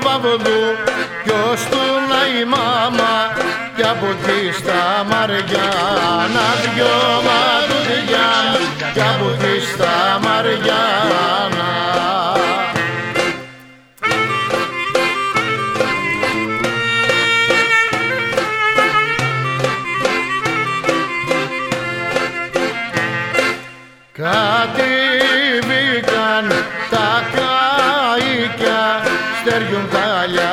Παυλού κι ως του να η μάμα κι από εκεί στα Μαριάννα δυο μαντουδιά κι από εκεί στα Μαριάννα. Κατηβήκαν τα καΐκια, στέριον χάλια